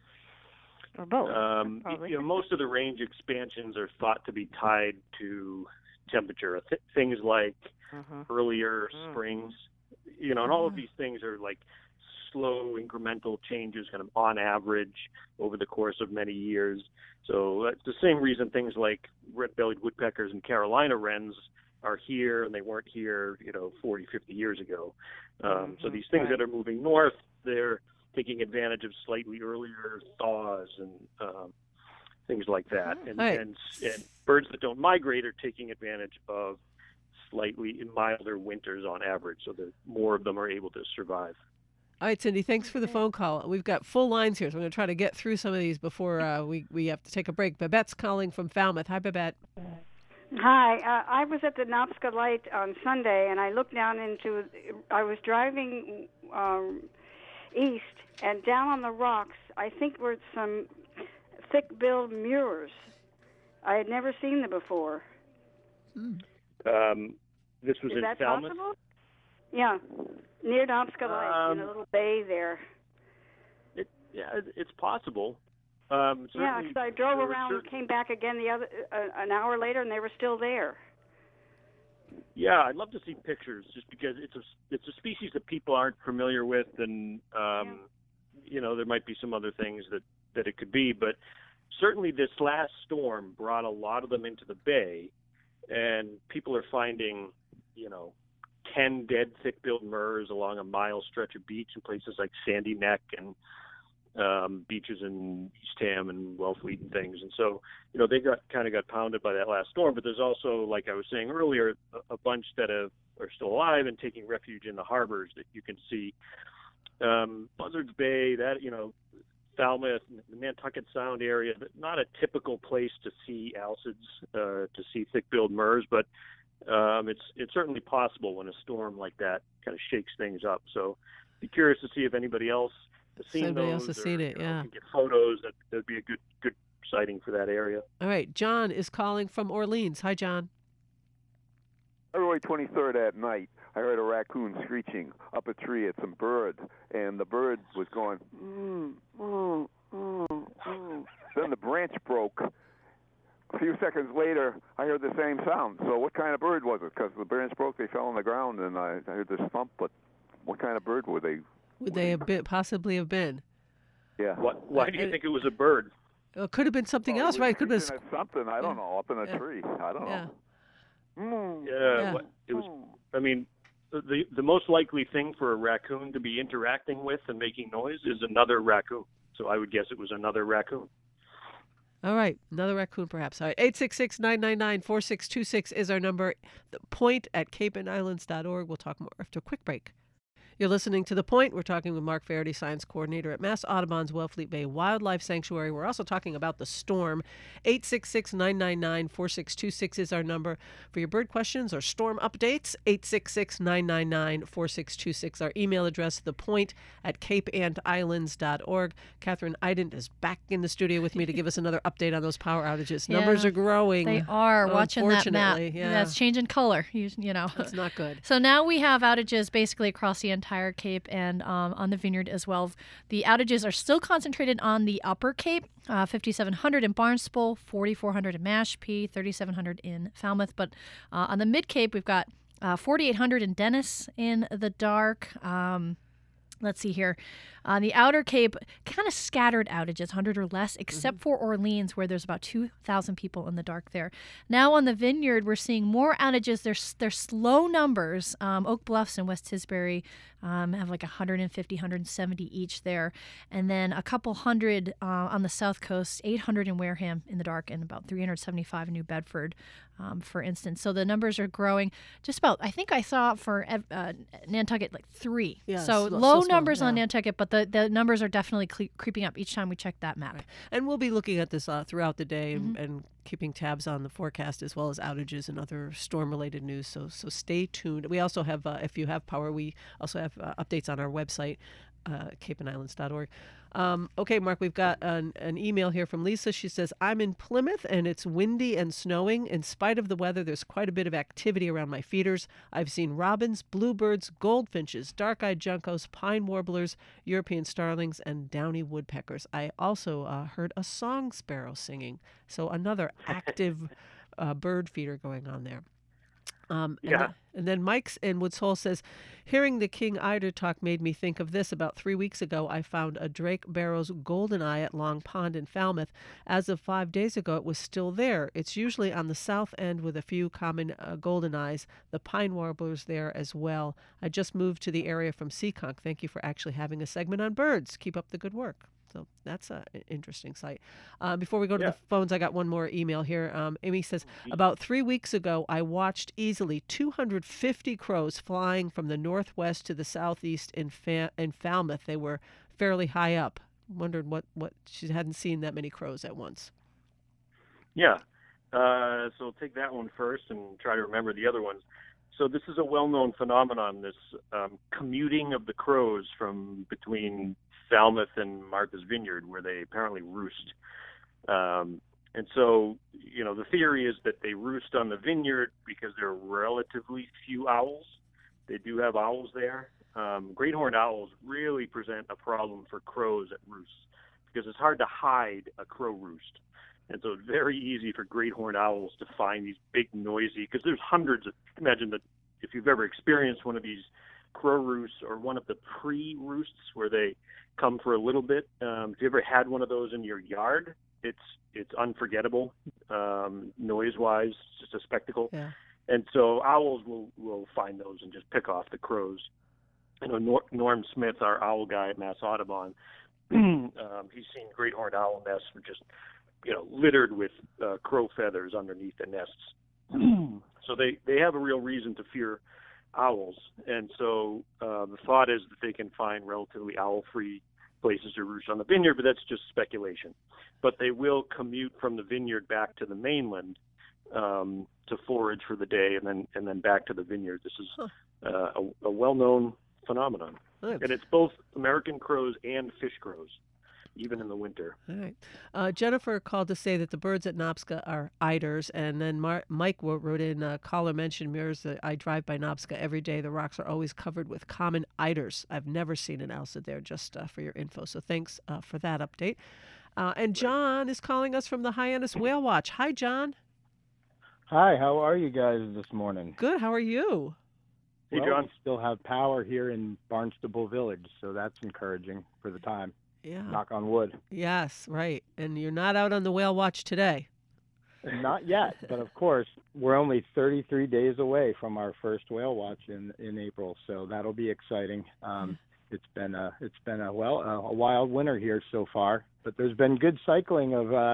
or both? Um, Probably. you know, most of the range expansions are thought to be tied to temperature. Th- things like Uh-huh. earlier Mm. springs, you know, and all of these things are like slow incremental changes, kind of on average over the course of many years. So that's the same reason things like red-bellied woodpeckers and Carolina wrens are here and they weren't here, you know, forty, fifty years ago. Um, so Mhm, these things right. that are moving north, they're taking advantage of slightly earlier thaws and um, things like that. And, Right. and, and birds that don't migrate are taking advantage of slightly milder winters on average, so that more of them are able to survive. All right, Cindy, thanks for the phone call. We've got full lines here, so I'm going to try to get through some of these before uh, we, we have to take a break. Babette's calling from Falmouth. Hi, Babette. Hi, uh, I was at the Nopska Light on Sunday, and I looked down into. I was driving um, east, and down on the rocks, I think were some thick-billed murres. I had never seen them before. Um, this was Is in that Falmouth. possible? Yeah, near Nopska Light, in a Um, little bay there. It, yeah, it, it's possible. Um, Yeah, certainly- 'cause I drove there are around and certain- came back again the other uh, an hour later, and they were still there. Yeah, I'd love to see pictures, just because it's a it's a species that people aren't familiar with, and um, you know there might be some other things that, that it could be. But certainly this last storm brought a lot of them into the bay, and people are finding, you know, ten dead thick-billed murres along a mile stretch of beach in places like Sandy Neck and um, beaches in Eastham and Wellfleet and things. And so, you know, they got kind of got pounded by that last storm. But there's also, like I was saying earlier, a, a bunch that have, are still alive and taking refuge in the harbors that you can see. Um, Buzzards Bay, that, you know, Falmouth, the Nantucket Sound area, not a typical place to see alcids, uh, to see thick-billed murres, but um, it's it's certainly possible when a storm like that kind of shakes things up. So be curious to see if anybody else has seen Somebody those else has or, seen it, you know, yeah. can get photos. That would be a good good sighting for that area. All right, John is calling from Orleans. Hi, John. February twenty-third at night, I heard a raccoon screeching up a tree at some birds, and the bird was going, mm, mm, mm, mm. Then the branch broke. A few seconds later, I heard the same sound. So what kind of bird was it? Because the branch broke, they fell on the ground, and I, I heard this thump, but what kind of bird were they? Would they have been, possibly have been? Yeah. What, why do you think it was a bird? It could have been something Well, else, it was right? It could have been screeching at something, I don't yeah. know, up in a Yeah. tree. I don't Yeah. know. Mm. Yeah, Yeah. What, it was. I mean, the the most likely thing for a raccoon to be interacting with and making noise is another raccoon. So I would guess it was another raccoon. All right, another raccoon perhaps. All right, eight six six, nine nine nine, four six two six is our number. The Point at cape and islands dot org. We'll talk more after a quick break. You're listening to The Point. We're talking with Mark Faraday, Science Coordinator at Mass Audubon's Wellfleet Bay Wildlife Sanctuary. We're also talking about the storm. eight six six, nine nine nine, four six two six is our number for your bird questions or storm updates. eight six six, nine nine nine, four six two six. Our email address, thepoint at cape and islands dot org. Catherine Ident is back in the studio with me to give us another update on those power outages. Yeah, Numbers are growing. They are. Watching that map. Unfortunately, yeah. That's changing color, you, you know. That's not good. So now we have outages basically across the entire Cape and um, on the Vineyard as well. The outages are still concentrated on the Upper Cape, uh, fifty-seven hundred in Barnstable, forty-four hundred in Mashpee, thirty-seven hundred in Falmouth. But uh, on the Mid Cape, we've got uh, forty-eight hundred in Dennis in the dark. Um, Let's see here. On the Outer Cape, kind of scattered outages, one hundred or less, except mm-hmm. for Orleans, where there's about two thousand people in the dark there. Now on the Vineyard, we're seeing more outages. They're, they're slow numbers. Um, Oak Bluffs and West Tisbury um, have like one hundred fifty, one hundred seventy each there. And then a couple hundred uh, on the South Coast, eight hundred in Wareham in the dark, and about three hundred seventy-five in New Bedford, um, for instance. So the numbers are growing. Just about, I think I saw for uh, Nantucket like three. Yeah, so so, low so numbers small, on yeah. Nantucket, but the, the numbers are definitely cle- creeping up each time we check that map. Right. And we'll be looking at this uh, throughout the day and, Mm-hmm. and keeping tabs on the forecast as well as outages and other storm-related news. So so stay tuned. We also have, uh, if you have power, we also have uh, updates on our website, uh, cape and islands dot org. Um, okay, Mark, we've got an, an email here from Lisa. She says, I'm in Plymouth and it's windy and snowing. In spite of the weather, there's quite a bit of activity around my feeders. I've seen robins, bluebirds, goldfinches, dark-eyed juncos, pine warblers, European starlings, and downy woodpeckers. I also uh, heard a song sparrow singing. So another active uh, bird feeder going on there. Um, and, Yeah. then, and then Mike's in Woods Hole says, hearing the King Eider talk made me think of this. About three weeks ago, I found a Drake Barrows goldeneye at Long Pond in Falmouth. As of five days ago, it was still there. It's usually on the south end with a few common uh, goldeneyes, the pine warblers there as well. I just moved to the area from Seekonk. Thank you for actually having a segment on birds. Keep up the good work. So that's a- an interesting site. Uh, before we go to Yeah. the phones, I got one more email here. Um, Amy says, about three weeks ago, I watched easily two hundred fifty crows flying from the northwest to the southeast in, Fa- in Falmouth. They were fairly high up. Wondered what, what she hadn't seen that many crows at once. Yeah. Uh, so take that one first and try to remember the other ones. So this is a well-known phenomenon, this um, commuting of the crows from between Falmouth and Martha's Vineyard, where they apparently roost. Um, and so, you know, the theory is that they roost on the vineyard because there are relatively few owls. They do have owls there. Um, great horned owls really present a problem for crows at roosts because it's hard to hide a crow roost. And so it's very easy for great horned owls to find these big noisy, because there's hundreds of, imagine that if you've ever experienced one of these crow roosts or one of the pre-roosts where they come for a little bit, um, if you ever had one of those in your yard, it's it's unforgettable, um, noise-wise, it's just a spectacle. Yeah. And so owls will, will find those and just pick off the crows. I know Nor- Norm Smith, our owl guy at Mass Audubon, um, he's seen great horned owl nests were just, you know, littered with uh, crow feathers underneath the nests. So they, they have a real reason to fear owls. And so uh, the thought is that they can find relatively owl-free places to roost on the vineyard, but that's just speculation. But they will commute from the vineyard back to the mainland um, to forage for the day, and then and then back to the vineyard. This is uh, a, a well-known phenomenon, Good. and it's both American crows and fish crows, even in the winter. All right. Uh, Jennifer called to say that the birds at Nopska are eiders, and then Mar- Mike wrote in, uh, caller mentioned mirrors that I drive by Nopska every day. The rocks are always covered with common eiders. I've never seen an alcid there, just uh, for your info. So thanks uh, for that update. Uh, and John is calling us from the Hyannis Whale Watch. Hi, John. Hi, how are you guys this morning? Good. How are you? Hey, well, John. We still have power here in Barnstable Village, so that's encouraging for the time. Yeah. Knock on wood. Yes, right. And you're not out on the whale watch today. Not yet, but of course, we're only thirty-three days away from our first whale watch in, in April, so that'll be exciting. Um, it's been a it's been a well a, a wild winter here so far, but there's been good cycling of uh,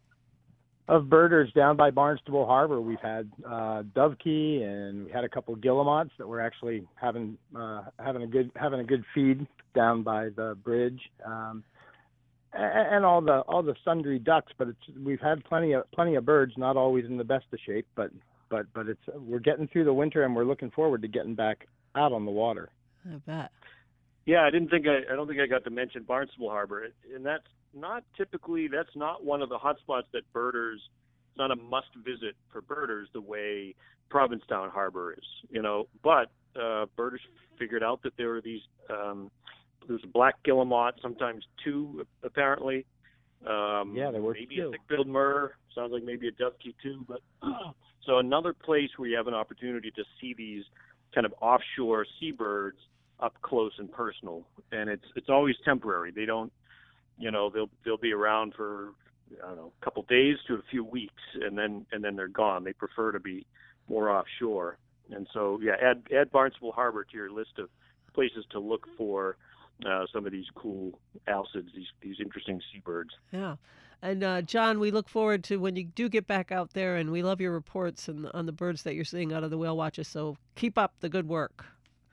of birders down by Barnstable Harbor. We've had uh, dovekie, and we had a couple of guillemots that were actually having uh, having a good having a good feed down by the bridge, um, and, and all the all the sundry ducks. But it's we've had plenty of plenty of birds, not always in the best of shape, but but but it's we're getting through the winter, and we're looking forward to getting back out on the water. I bet. Yeah, I didn't think I, I don't think I got to mention Barnstable Harbor, and that's not typically that's not one of the hotspots that birders. It's not a must visit for birders the way Provincetown Harbor is, you know. But uh, birders figured out that there were these. Um, there's a black guillemot, sometimes two apparently. Um, yeah, there were maybe two. a thick-billed murre. Sounds like maybe a dovekie too. But so another place where you have an opportunity to see these kind of offshore seabirds up close and personal, and it's it's always temporary. They don't, you know, they'll they'll be around for I don't know a couple days to a few weeks, and then and then they're gone. They prefer to be more offshore, and so yeah, add add Barnstable Harbor to your list of places to look for uh, some of these cool alcids, these these interesting seabirds. Yeah. And uh, John, we look forward to when you do get back out there, and we love your reports and on the birds that you're seeing out of the whale watches. So keep up the good work.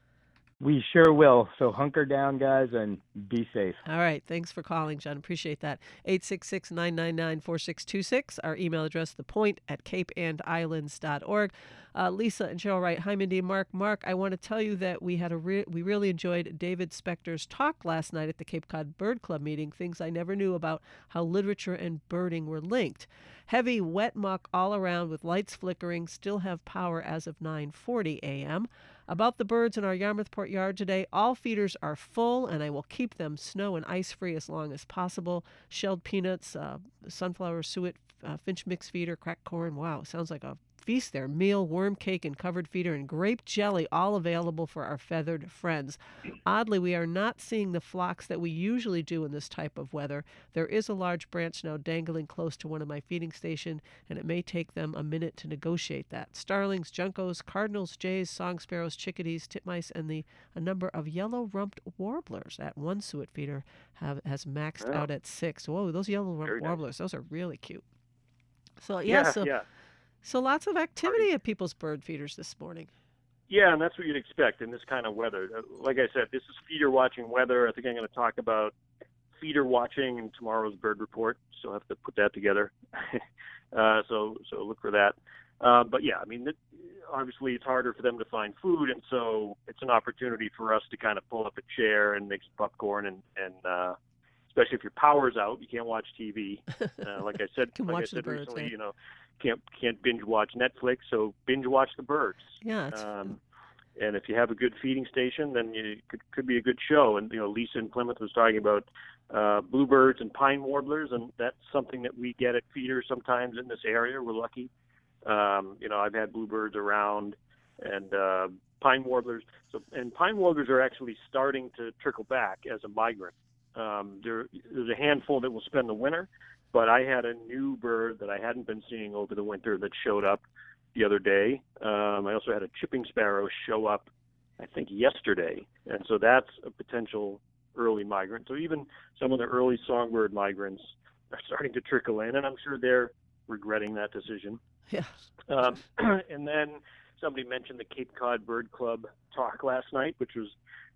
We sure will. So hunker down, guys, and be safe. All right. Thanks for calling, John. Appreciate that. eight six six, nine nine nine, four six two six. Our email address, thepoint at cape and islands dot org. Uh, Lisa and Cheryl write, hi, Mindy and Mark. Mark, I want to tell you that we had a re- we really enjoyed David Spector's talk last night at the Cape Cod Bird Club meeting, things I never knew about how literature and birding were linked. Heavy, wet muck all around with lights flickering, still have power as of nine forty a.m. About the birds in our Yarmouthport yard today, all feeders are full, and I will keep them snow and ice-free as long as possible. Shelled peanuts, uh, sunflower suet, uh, finch mix feeder, cracked corn. Wow, sounds like a feast there. Meal, worm cake, and covered feeder, and grape jelly, all available for our feathered friends. Oddly, we are not seeing the flocks that we usually do in this type of weather. There is a large branch now dangling close to one of my feeding stations, and it may take them a minute to negotiate that. Starlings, juncos, cardinals, jays, song sparrows, chickadees, titmice, and the a number of yellow-rumped warblers at one suet feeder have has maxed Wow. out at six. Whoa, those yellow-rumped Very nice. warblers, those are really cute. So yeah, Yeah, so yeah. so lots of activity at people's bird feeders this morning. Yeah, and that's what you'd expect in this kind of weather. Uh, Like I said, this is feeder watching weather. I think I'm going to talk about feeder watching in tomorrow's bird report, so I'll have to put that together. uh, so so look for that. Uh, but yeah, I mean, it, obviously it's harder for them to find food, and so it's an opportunity for us to kind of pull up a chair and make some popcorn, and, and uh, especially if your power's out, you can't watch T V. Uh, like I said, Can like I watch the said birds, recently, eh? you know, can't can't binge watch Netflix, so binge watch the birds. Yeah, it's, Um, and if you have a good feeding station, then you could could be a good show. And you know, Lisa in Plymouth was talking about uh, bluebirds and pine warblers, and that's something that we get at feeders sometimes in this area. We're lucky. Um, you know, I've had bluebirds around, and uh, pine warblers. So, and pine warblers are actually starting to trickle back as a migrant. Um, there, there's a handful that will spend the winter, but I had a new bird that I hadn't been seeing over the winter that showed up the other day. Um, I also had a chipping sparrow show up, I think, yesterday. And so that's a potential early migrant. So even some of the early songbird migrants are starting to trickle in, and I'm sure they're regretting that decision. Yeah. Um, and then somebody mentioned the Cape Cod Bird Club talk last night, which was,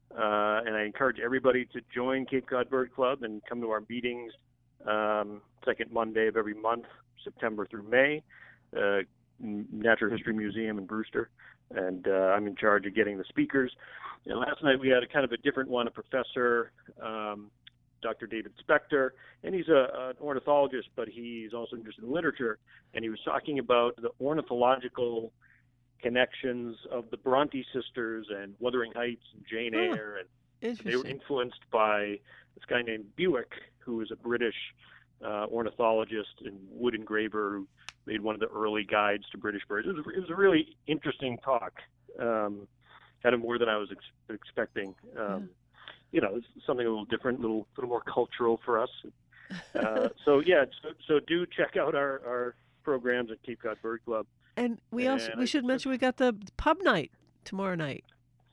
uh, and I encourage everybody to join Cape Cod Bird Club and come to our meetings um, second Monday of every month, September through May, uh, Natural History Museum in Brewster. And uh, I'm in charge of getting the speakers. And last night we had a kind of a different one, a professor, um, Doctor David Spector, and he's a, an ornithologist, but he's also interested in literature. And he was talking about the ornithological connections of the Bronte sisters and Wuthering Heights and Jane Huh. Eyre. And they were influenced by this guy named Bewick, who was a British uh, ornithologist and wood engraver who made one of the early guides to British birds. It was, it was a really interesting talk, um, kind of more than I was ex- expecting. Um, you know, it's something a little different, a little, little more cultural for us. Uh, so, yeah, so, so do check out our, our programs at Cape Cod Bird Club. And we also And we I- should mention we got the pub night tomorrow night.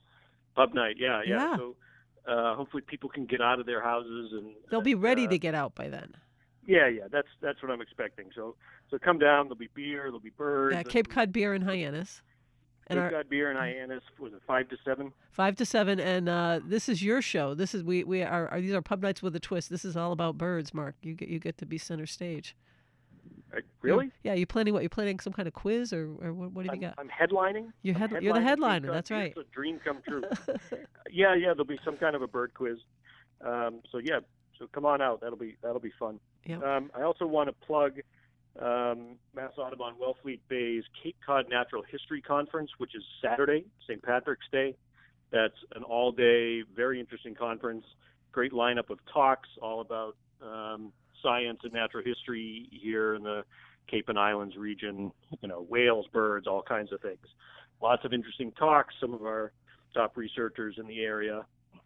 Pub night, yeah, yeah. Yeah. So uh, hopefully people can get out of their houses and They'll be ready uh, to get out by then. yeah, yeah. That's that's what I'm expecting. So so come down. There'll be beer. There'll be birds. Yeah, Cape Cod beer and Hyannis. And Cape our Cod beer and Hyannis. Was it five to seven? five to seven, and uh, this is your show. This is we we are, are these are pub nights with a twist. This is all about birds, Mark. You get you get to be center stage. Uh, really? Yeah, you planning what? You planning some kind of quiz or, or what, what have I'm, you got? I'm headlining. You're I'm head- you're the headlining Cape headliner, Cod that's beer. right. It's a dream come true. yeah, yeah. There'll be some kind of a bird quiz. Um, so yeah, so come on out. That'll be that'll be fun. Yep. Um, I also want to plug um, Mass Audubon Wellfleet Bay's Cape Cod Natural History Conference, which is Saturday, Saint Patrick's Day. That's an all-day, very interesting conference. Great lineup of talks, all about um, science and natural history here in the Cape and Islands region. You know, whales, birds, all kinds of things. Lots of interesting talks. Some of our top researchers in the area.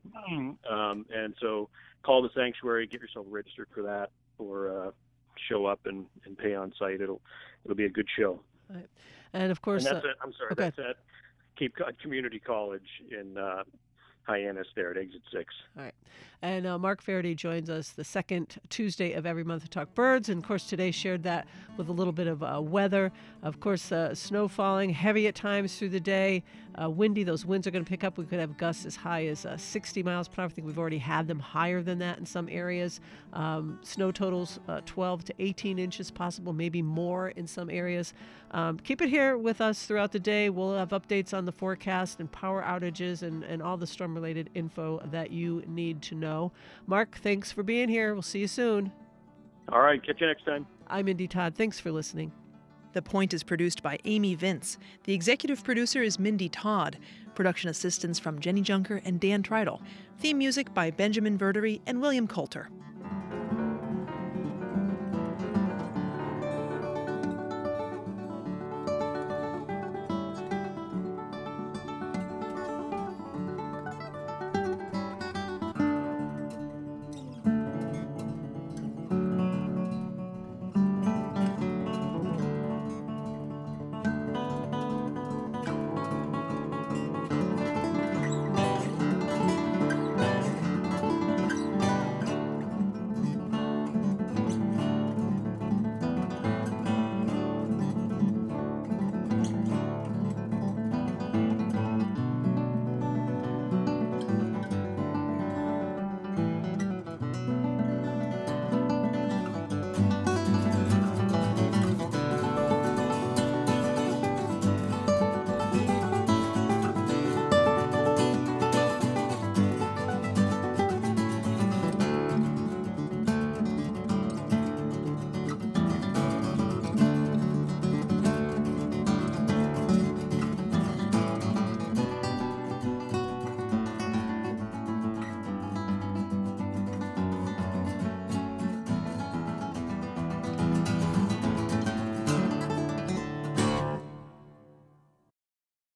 Um, and so call the sanctuary, get yourself registered for that, or uh, show up and, and pay on site. It'll it'll be a good show. Right. And of course, and that's uh, at, I'm sorry, okay. that's at Cape Cod Community College in uh, Hyannis there at Exit six. All right. And uh, Mark Faraday joins us the second Tuesday of every month to talk birds. And, of course, today shared that with a little bit of uh, weather. Of course, uh, snow falling, heavy at times through the day, uh, windy. Those winds are going to pick up. We could have gusts as high as uh, sixty miles per hour. I think we've already had them higher than that in some areas. Um, snow totals uh, twelve to eighteen inches possible, maybe more in some areas. Um, keep it here with us throughout the day. We'll have updates on the forecast and power outages and, and all the storm-related info that you need to know. Mark, thanks for being here. We'll see you soon. All right. Catch you next time. I'm Indy Todd. Thanks for listening. The Point is produced by Amy Vince. The executive producer is Mindy Todd. Production assistance from Jenny Junker and Dan Tridle. Theme music by Benjamin Verdery and William Coulter.